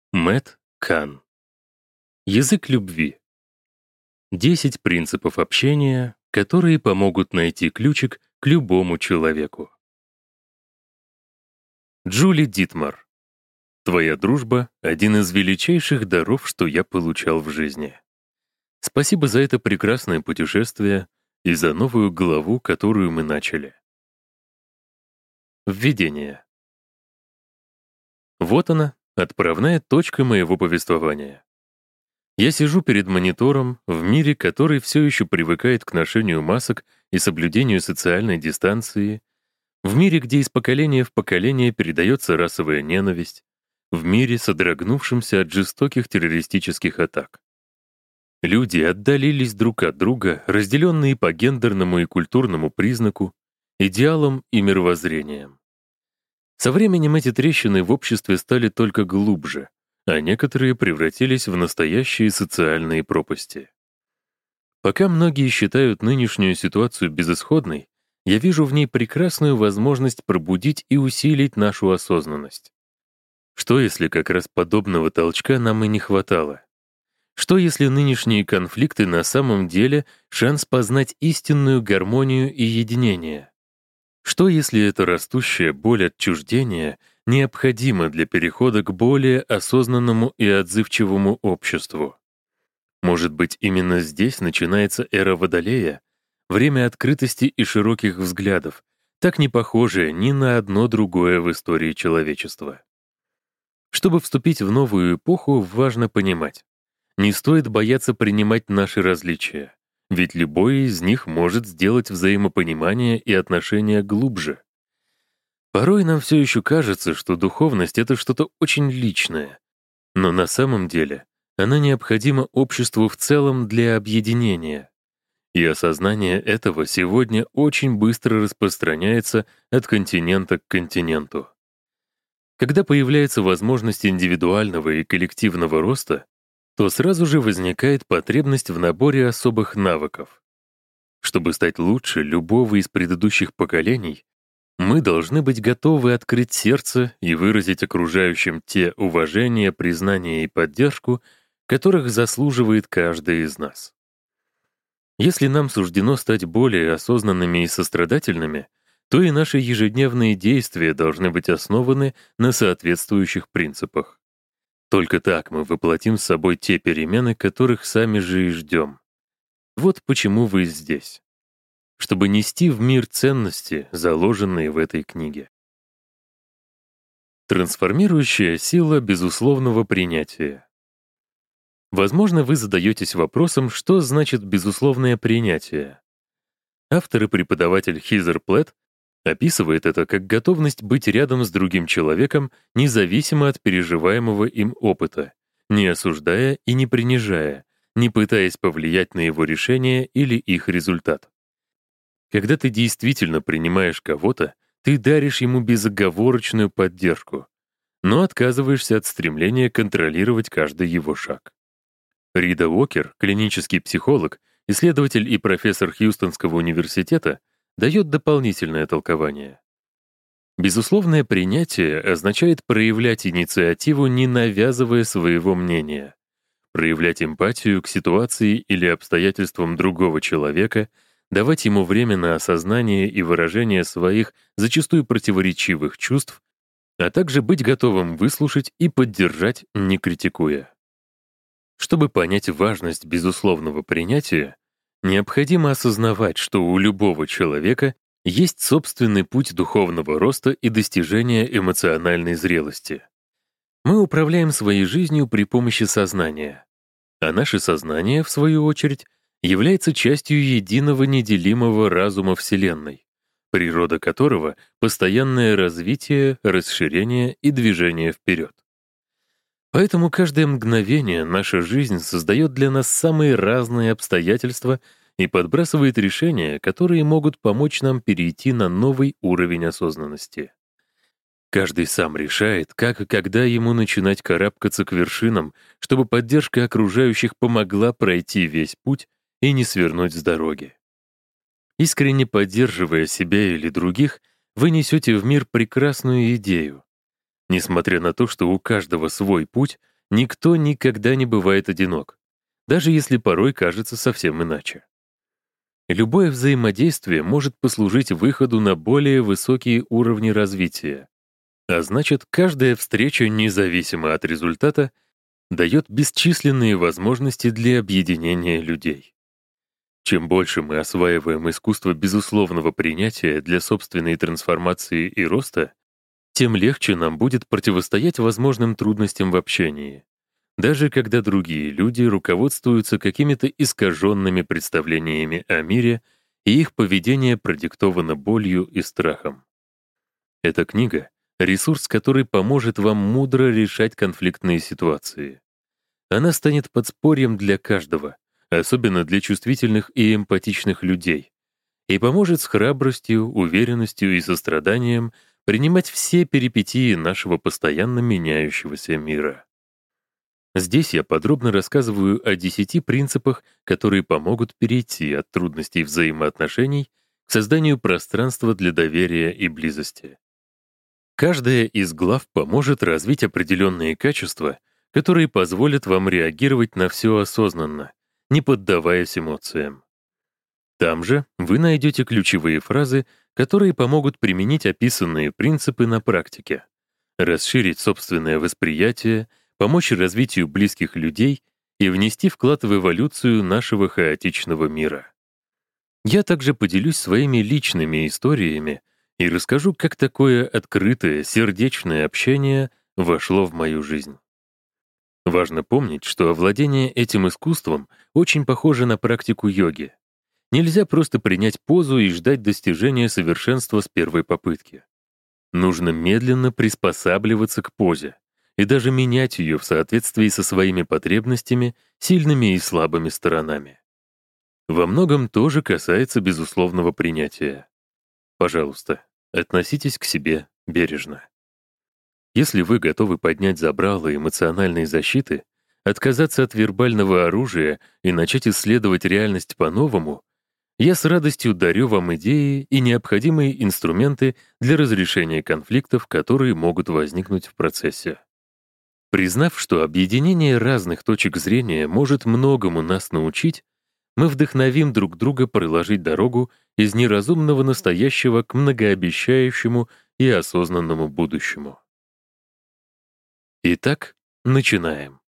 Мэтт Кан. Язык любви. 10 принципов общения, которые помогут найти ключик к любому человеку. Джули Дитмар. Твоя дружба — один из величайших даров, что я получал в жизни. Спасибо за это прекрасное путешествие и за новую главу, которую мы начали. Введение. Вот она, отправная точка моего повествования. Я сижу перед монитором в мире, который все еще привыкает к ношению масок и соблюдению социальной дистанции, в мире, где из поколения в поколение передается расовая ненависть, в мире, содрогнувшемся от жестоких террористических атак. Люди отдалились друг от друга, разделенные по гендерному и культурному признаку, идеалам и мировоззрениям. Со временем эти трещины в обществе стали только глубже, а некоторые превратились в настоящие социальные пропасти. Пока многие считают нынешнюю ситуацию безысходной, я вижу в ней прекрасную возможность пробудить и усилить нашу осознанность. Что если как раз подобного толчка нам и не хватало? Что если нынешние конфликты на самом деле шанс познать истинную гармонию и единение? Что если эта растущая боль отчуждения необходима для перехода к более осознанному и отзывчивому обществу? Может быть, именно здесь начинается эра Водолея, время открытости и широких взглядов, так не похожее ни на одно другое в истории человечества. Чтобы вступить в новую эпоху, важно понимать: не стоит бояться принимать наши различия, ведь любой из них может сделать взаимопонимание и отношения глубже. Порой нам все еще кажется, что духовность — это что-то очень личное, но на самом деле она необходима обществу в целом для объединения. И осознание этого сегодня очень быстро распространяется от континента к континенту. Когда появляется возможность индивидуального и коллективного роста, то сразу же возникает потребность в наборе особых навыков. Чтобы стать лучше любого из предыдущих поколений, мы должны быть готовы открыть сердце и выразить окружающим те уважение, признание и поддержку, которых заслуживает каждый из нас. Если нам суждено стать более осознанными и сострадательными, то и наши ежедневные действия должны быть основаны на соответствующих принципах. Только так мы воплотим с собой те перемены, которых сами же и ждем. Вот почему вы здесь. Чтобы нести в мир ценности, заложенные в этой книге. Трансформирующая сила безусловного принятия. Возможно, вы задаетесь вопросом, что значит безусловное принятие. Автор и преподаватель Хизер Плетт описывает это как готовность быть рядом с другим человеком, независимо от переживаемого им опыта, не осуждая и не принижая, не пытаясь повлиять на его решение или их результат. Когда ты действительно принимаешь кого-то, ты даришь ему безоговорочную поддержку, но отказываешься от стремления контролировать каждый его шаг. Рида Уокер, клинический психолог, исследователь и профессор Хьюстонского университета, дает дополнительное толкование. Безусловное принятие означает проявлять инициативу, не навязывая своего мнения, проявлять эмпатию к ситуации или обстоятельствам другого человека, давать ему время на осознание и выражение своих зачастую противоречивых чувств, а также быть готовым выслушать и поддержать, не критикуя. Чтобы понять важность безусловного принятия, необходимо осознавать, что у любого человека есть собственный путь духовного роста и достижения эмоциональной зрелости. Мы управляем своей жизнью при помощи сознания, а наше сознание, в свою очередь, является частью единого неделимого разума Вселенной, природа которого — постоянное развитие, расширение и движение вперед. Поэтому каждое мгновение наша жизнь создает для нас самые разные обстоятельства и подбрасывает решения, которые могут помочь нам перейти на новый уровень осознанности. Каждый сам решает, как и когда ему начинать карабкаться к вершинам, чтобы поддержка окружающих помогла пройти весь путь и не свернуть с дороги. Искренне поддерживая себя или других, вы несете в мир прекрасную идею. Несмотря на то, что у каждого свой путь, никто никогда не бывает одинок, даже если порой кажется совсем иначе. Любое взаимодействие может послужить выходу на более высокие уровни развития, а значит, каждая встреча, независимо от результата, дает бесчисленные возможности для объединения людей. Чем больше мы осваиваем искусство безусловного принятия для собственной трансформации и роста, тем легче нам будет противостоять возможным трудностям в общении, даже когда другие люди руководствуются какими-то искаженными представлениями о мире и их поведение продиктовано болью и страхом. Эта книга — ресурс, который поможет вам мудро решать конфликтные ситуации. Она станет подспорьем для каждого, особенно для чувствительных и эмпатичных людей, и поможет с храбростью, уверенностью и состраданием принимать все перипетии нашего постоянно меняющегося мира. Здесь я подробно рассказываю о 10 принципах, которые помогут перейти от трудностей взаимоотношений к созданию пространства для доверия и близости. Каждая из глав поможет развить определенные качества, которые позволят вам реагировать на все осознанно, не поддаваясь эмоциям. Там же вы найдете ключевые фразы, которые помогут применить описанные принципы на практике, расширить собственное восприятие, помочь развитию близких людей и внести вклад в эволюцию нашего хаотичного мира. Я также поделюсь своими личными историями и расскажу, как такое открытое, сердечное общение вошло в мою жизнь. Важно помнить, что овладение этим искусством очень похоже на практику йоги. Нельзя просто принять позу и ждать достижения совершенства с первой попытки. Нужно медленно приспосабливаться к позе и даже менять ее в соответствии со своими потребностями, сильными и слабыми сторонами. Во многом тоже касается безусловного принятия. Пожалуйста, относитесь к себе бережно. Если вы готовы поднять забрало эмоциональной защиты, отказаться от вербального оружия и начать исследовать реальность по-новому, я с радостью дарю вам идеи и необходимые инструменты для разрешения конфликтов, которые могут возникнуть в процессе. Признав, что объединение разных точек зрения может многому нас научить, мы вдохновим друг друга проложить дорогу из неразумного настоящего к многообещающему и осознанному будущему. Итак, начинаем.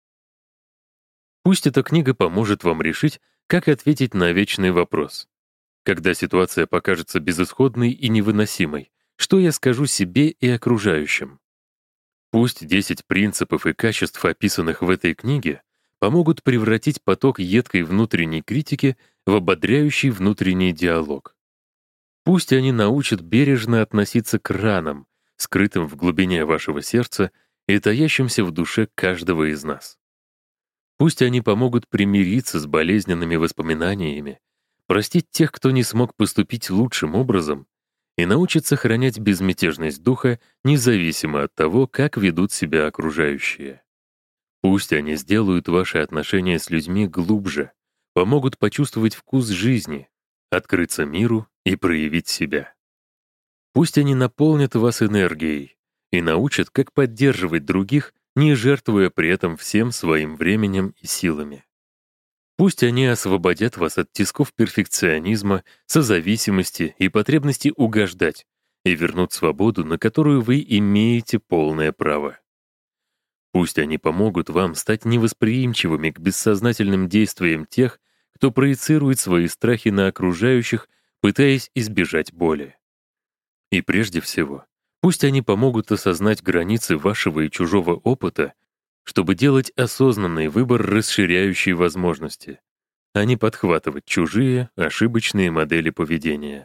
Пусть эта книга поможет вам решить, как ответить на вечный вопрос. Когда ситуация покажется безысходной и невыносимой, что я скажу себе и окружающим? Пусть 10 принципов и качеств, описанных в этой книге, помогут превратить поток едкой внутренней критики в ободряющий внутренний диалог. Пусть они научат бережно относиться к ранам, скрытым в глубине вашего сердца и таящимся в душе каждого из нас. Пусть они помогут примириться с болезненными воспоминаниями, простить тех, кто не смог поступить лучшим образом, и научат сохранять безмятежность духа, независимо от того, как ведут себя окружающие. Пусть они сделают ваши отношения с людьми глубже, помогут почувствовать вкус жизни, открыться миру и проявить себя. Пусть они наполнят вас энергией и научат, как поддерживать других, не жертвуя при этом всем своим временем и силами. Пусть они освободят вас от тисков перфекционизма, созависимости и потребности угождать и вернут свободу, на которую вы имеете полное право. Пусть они помогут вам стать невосприимчивыми к бессознательным действиям тех, кто проецирует свои страхи на окружающих, пытаясь избежать боли. И прежде всего, пусть они помогут осознать границы вашего и чужого опыта, чтобы делать осознанный выбор, расширяющий возможности, а не подхватывать чужие, ошибочные модели поведения.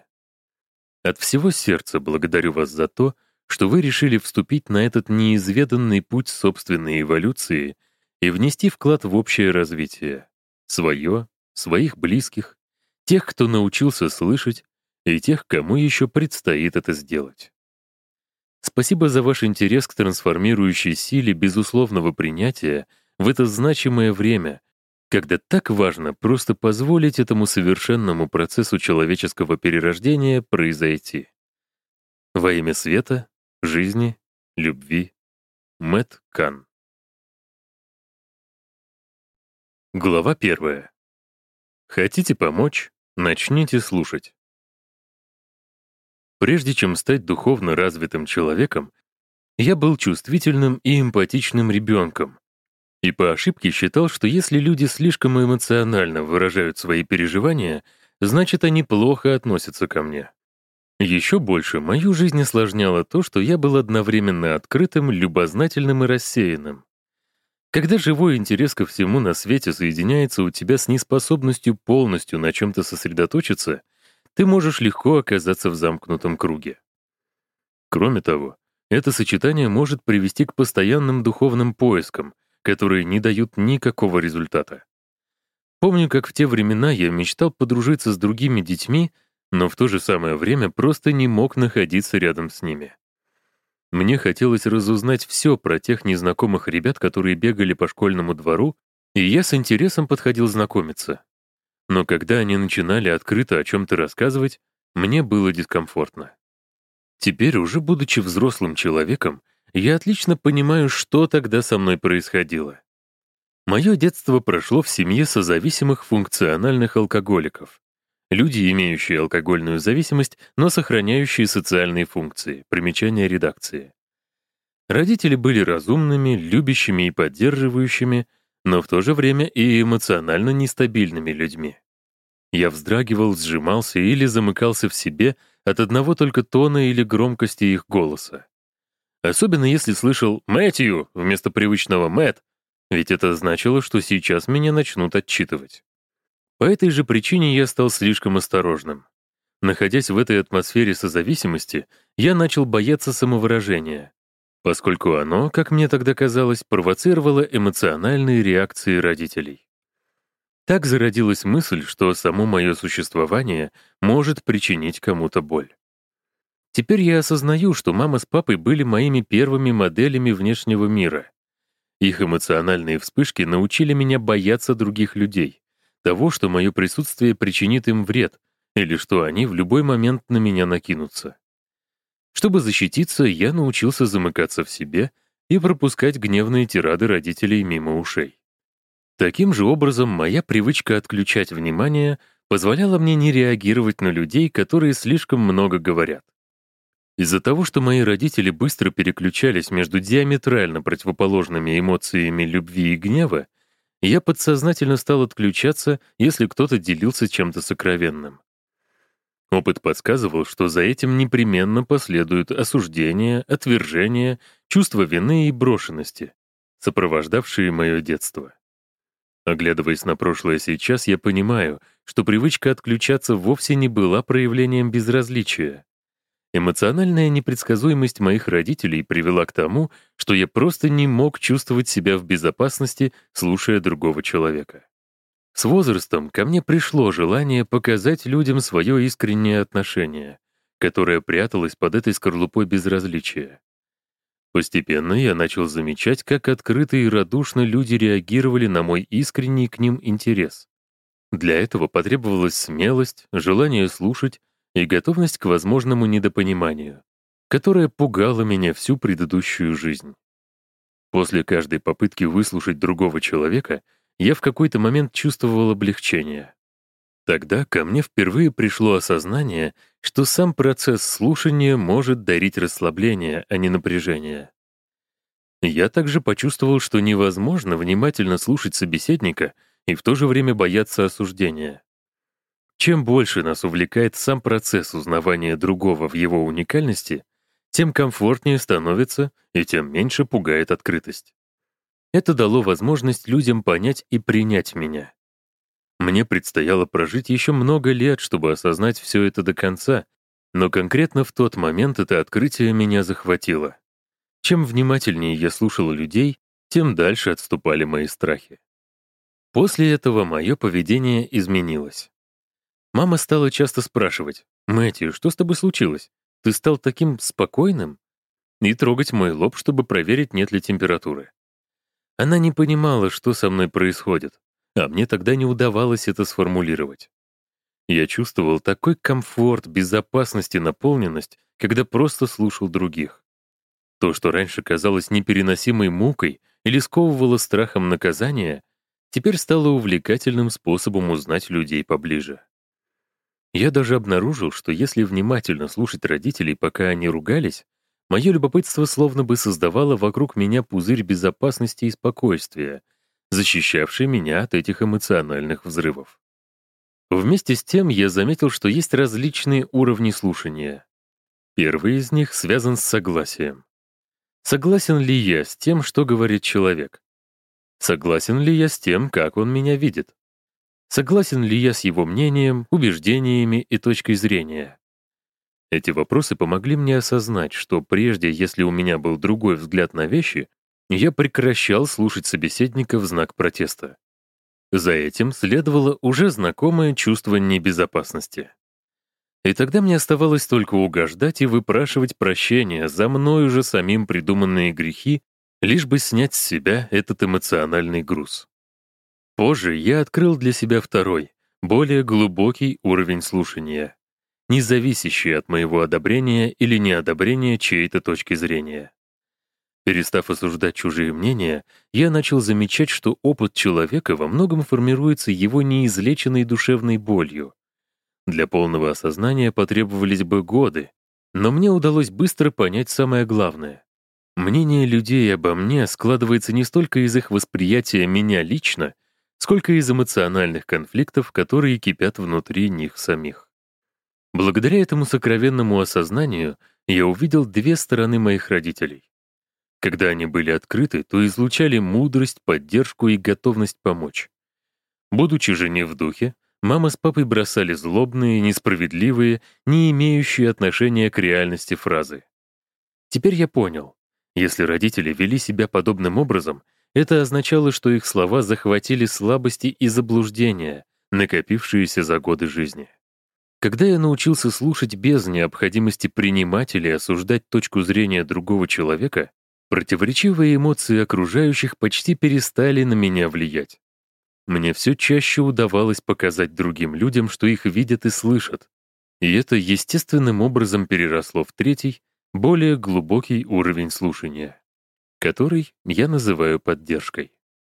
От всего сердца благодарю вас за то, что вы решили вступить на этот неизведанный путь собственной эволюции и внести вклад в общее развитие, свое, своих близких, тех, кто научился слышать, и тех, кому еще предстоит это сделать. Спасибо за ваш интерес к трансформирующей силе безусловного принятия в это значимое время, когда так важно просто позволить этому совершенному процессу человеческого перерождения произойти. Во имя света, жизни, любви, Мэтт Кан. Глава 1. Хотите помочь? Начните слушать. Прежде чем стать духовно развитым человеком, я был чувствительным и эмпатичным ребенком. И по ошибке считал, что если люди слишком эмоционально выражают свои переживания, значит, они плохо относятся ко мне. Еще больше мою жизнь осложняло то, что я был одновременно открытым, любознательным и рассеянным. Когда живой интерес ко всему на свете соединяется у тебя с неспособностью полностью на чем-то сосредоточиться, ты можешь легко оказаться в замкнутом круге. Кроме того, это сочетание может привести к постоянным духовным поискам, которые не дают никакого результата. Помню, как в те времена я мечтал подружиться с другими детьми, но в то же самое время просто не мог находиться рядом с ними. Мне хотелось разузнать все про тех незнакомых ребят, которые бегали по школьному двору, и я с интересом подходил знакомиться. Но когда они начинали открыто о чем-то рассказывать, мне было дискомфортно. Теперь, уже будучи взрослым человеком, я отлично понимаю, что тогда со мной происходило. Мое детство прошло в семье созависимых функциональных алкоголиков. Люди, имеющие алкогольную зависимость, но сохраняющие социальные функции. Примечание редакции. Родители были разумными, любящими и поддерживающими, но в то же время и эмоционально нестабильными людьми. Я вздрагивал, сжимался или замыкался в себе от одного только тона или громкости их голоса. Особенно если слышал «Мэтью» вместо привычного «Мэтт», ведь это значило, что сейчас меня начнут отчитывать. По этой же причине я стал слишком осторожным. Находясь в этой атмосфере созависимости, я начал бояться самовыражения, поскольку оно, как мне тогда казалось, провоцировало эмоциональные реакции родителей. Так зародилась мысль, что само мое существование может причинить кому-то боль. Теперь я осознаю, что мама с папой были моими первыми моделями внешнего мира. Их эмоциональные вспышки научили меня бояться других людей, того, что мое присутствие причинит им вред, или что они в любой момент на меня накинутся. Чтобы защититься, я научился замыкаться в себе и пропускать гневные тирады родителей мимо ушей. Таким же образом, моя привычка отключать внимание позволяла мне не реагировать на людей, которые слишком много говорят. Из-за того, что мои родители быстро переключались между диаметрально противоположными эмоциями любви и гнева, я подсознательно стал отключаться, если кто-то делился чем-то сокровенным. Опыт подсказывал, что за этим непременно последуют осуждение, отвержение, чувство вины и брошенности, сопровождавшие мое детство. Оглядываясь на прошлое сейчас, я понимаю, что привычка отключаться вовсе не была проявлением безразличия. Эмоциональная непредсказуемость моих родителей привела к тому, что я просто не мог чувствовать себя в безопасности, слушая другого человека. С возрастом ко мне пришло желание показать людям свое искреннее отношение, которое пряталось под этой скорлупой безразличия. Постепенно я начал замечать, как открыто и радушно люди реагировали на мой искренний к ним интерес. Для этого потребовалась смелость, желание слушать и готовность к возможному недопониманию, которое пугало меня всю предыдущую жизнь. После каждой попытки выслушать другого человека я в какой-то момент чувствовал облегчение. Тогда ко мне впервые пришло осознание, что сам процесс слушания может дарить расслабление, а не напряжение. Я также почувствовал, что невозможно внимательно слушать собеседника и в то же время бояться осуждения. Чем больше нас увлекает сам процесс узнавания другого в его уникальности, тем комфортнее становится и тем меньше пугает открытость. Это дало возможность людям понять и принять меня. Мне предстояло прожить еще много лет, чтобы осознать все это до конца, но конкретно в тот момент это открытие меня захватило. Чем внимательнее я слушал людей, тем дальше отступали мои страхи. После этого мое поведение изменилось. Мама стала часто спрашивать: «Мэтью, что с тобой случилось? Ты стал таким спокойным?» И трогать мой лоб, чтобы проверить, нет ли температуры. Она не понимала, что со мной происходит, а мне тогда не удавалось это сформулировать. Я чувствовал такой комфорт, безопасность и наполненность, когда просто слушал других. То, что раньше казалось непереносимой мукой или сковывало страхом наказания, теперь стало увлекательным способом узнать людей поближе. Я даже обнаружил, что если внимательно слушать родителей, пока они ругались, мое любопытство словно бы создавало вокруг меня пузырь безопасности и спокойствия, защищавший меня от этих эмоциональных взрывов. Вместе с тем я заметил, что есть различные уровни слушания. Первый из них связан с согласием. Согласен ли я с тем, что говорит человек? Согласен ли я с тем, как он меня видит? Согласен ли я с его мнением, убеждениями и точкой зрения? Эти вопросы помогли мне осознать, что прежде, если у меня был другой взгляд на вещи, я прекращал слушать собеседника в знак протеста. За этим следовало уже знакомое чувство небезопасности. И тогда мне оставалось только угождать и выпрашивать прощения за мною же самим придуманные грехи, лишь бы снять с себя этот эмоциональный груз. Позже я открыл для себя второй, более глубокий уровень слушания, не зависящий от моего одобрения или неодобрения чьей-то точки зрения. Перестав осуждать чужие мнения, я начал замечать, что опыт человека во многом формируется его неизлеченной душевной болью. Для полного осознания потребовались бы годы, но мне удалось быстро понять самое главное. Мнение людей обо мне складывается не столько из их восприятия меня лично, сколько из эмоциональных конфликтов, которые кипят внутри них самих. Благодаря этому сокровенному осознанию я увидел две стороны моих родителей. Когда они были открыты, то излучали мудрость, поддержку и готовность помочь. Будучи же не в духе, мама с папой бросали злобные, несправедливые, не имеющие отношения к реальности фразы. Теперь я понял, если родители вели себя подобным образом, это означало, что их слова захватили слабости и заблуждения, накопившиеся за годы жизни. Когда я научился слушать без необходимости принимать или осуждать точку зрения другого человека, противоречивые эмоции окружающих почти перестали на меня влиять. Мне все чаще удавалось показать другим людям, что их видят и слышат, и это естественным образом переросло в третий, более глубокий уровень слушания, который я называю поддержкой.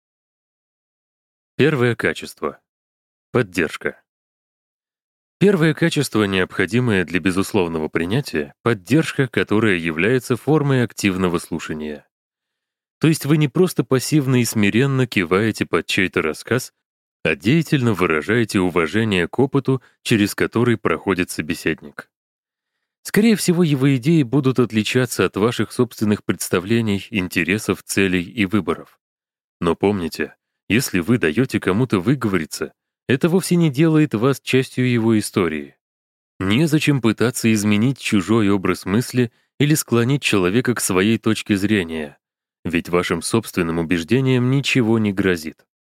Первое качество — поддержка. Первое качество, необходимое для безусловного принятия — поддержка, которая является формой активного слушания. То есть вы не просто пассивно и смиренно киваете под чей-то рассказ, а деятельно выражаете уважение к опыту, через который проходит собеседник. Скорее всего, его идеи будут отличаться от ваших собственных представлений, интересов, целей и выборов. Но помните, если вы даете кому-то выговориться, это вовсе не делает вас частью его истории. Незачем пытаться изменить чужой образ мысли или склонить человека к своей точке зрения, ведь вашим собственным убеждениям ничего не грозит.